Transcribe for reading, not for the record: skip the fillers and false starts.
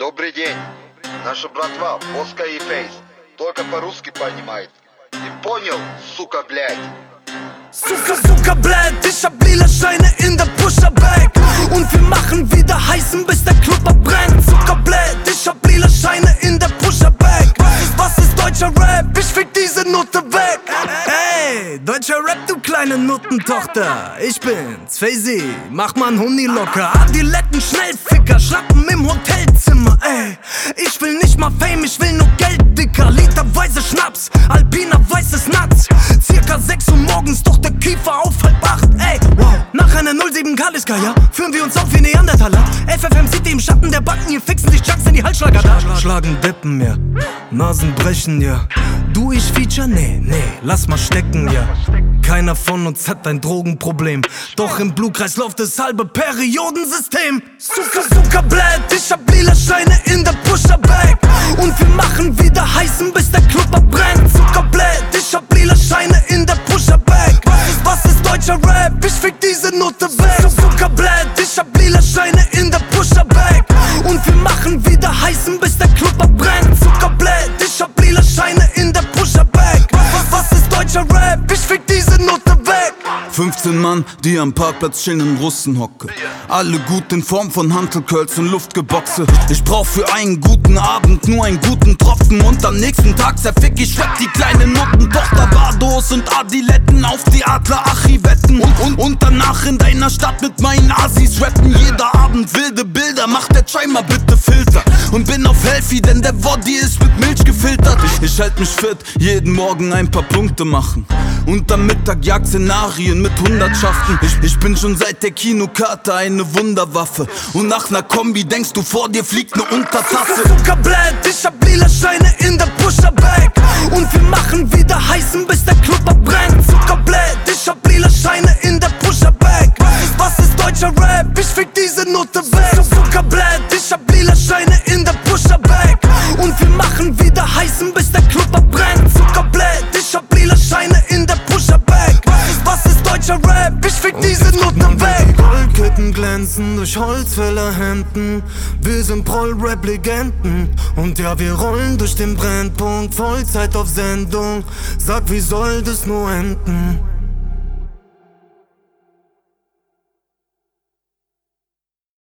Добрый день, наша братва, Боска и Фейс, только по-русски понимает. Ты понял, сука, блядь? Suka, blöd, ich hab lila Scheine in der Pusher-Bag. Und wir machen wieder heißen, bis der Club abbrennt. Suka, blöd, ich hab lila Scheine in der Pusher-Bag. Was ist deutscher Rap? Ich fick diese Note weg. Hey, deutscher Rap, du kleine Nuttentochter. Ich bin's, Faisy, mach mal 'n Huni locker. Adiletten, Schnellficker, Schlappen im Hotelzimmer. Ey, ich will nicht mal Fame, ich will nur Geld, Dicker. Literweise Schnaps, Alpina, weißes Nuts. Circa 6 Uhr morgens, doch der Kiefer auf 7:30, ey, wow. Nach einer 07 Kaliska, ja, führen wir uns auf wie Neandertaler. FFM City im Schatten der Banken, hier fixen sich Junks in die Halsschlager da. Schlagen Deppen, ja, Nasen brechen, ja. Du, ich Feature? Nee, lass mal stecken, ja. Keiner von uns hat ein Drogenproblem, doch im Blutkreislauf das halbe Periodensystem. Suka, blöd, ich hab lila Scheine in der Pusher-Bag. Und wir machen wieder heißen, bis der Club abbrennt. Suka, blöd, ich hab lila Scheine in der Pusher-Bag. Was ist deutscher Rap? Ich fick diese Note weg. Suka, blöd, ich hab lila Scheine in der Pusher-Bag. Und wir machen wieder heißen, bis der Club abbrennt. Suka, blöd, ich hab lila Scheine in der Pusher-Bag. Was ist deutscher Rap? Ich fick diese Note weg. 15 Mann, die am Parkplatz chillen in Russenhocke. Alle gut in Form von Hantelkölz und Luftgeboxe. Ich brauch für einen guten Abend nur einen guten Tropfen. Und am nächsten Tag zerfick ich weg die kleine Nuttentochter. Bardos und Adiletten auf die Adler-Achi-Wetten. Und danach in deiner Stadt mit meinen Assis rappen. Jeder Abend wilde Bilder, mach der Chai mal bitte Filter. Und bin auf Healthy, denn der Body ist mit Milch gefiltert. Ich halt mich fit, jeden Morgen ein paar Punkte machen. Und am Mittag Jagd-Szenarien mit Hundertschaften. Ich bin schon seit der Kinokarte eine Wunderwaffe. Und nach ner Kombi denkst du, vor dir fliegt ne Untertasse. Suka, blöd, ich hab lila Scheine in der Pusher-Bag. Und wir machen wieder heißen, bis der Club abbrennt. Suka, blöd, ich hab lila Scheine in der Pusher-Bag. Was ist deutscher Rap? Ich fick diese Note weg. Suka, blöd, ich hab lila Scheine in der Pusher-Bag. Und wir machen wieder heißen, bis der Club abbrennt. Suka, blöd, ich hab lila Scheine in der Pusher-Bag. Was ist deutscher Rap? Ich fick diese Note weg. Goldketten glänzen durch Holzfällerhemden. Wir sind Proll-Rap-Legenden. Und ja, wir rollen durch den Brennpunkt, Vollzeit auf Sendung. Sag, wie soll das nur enden?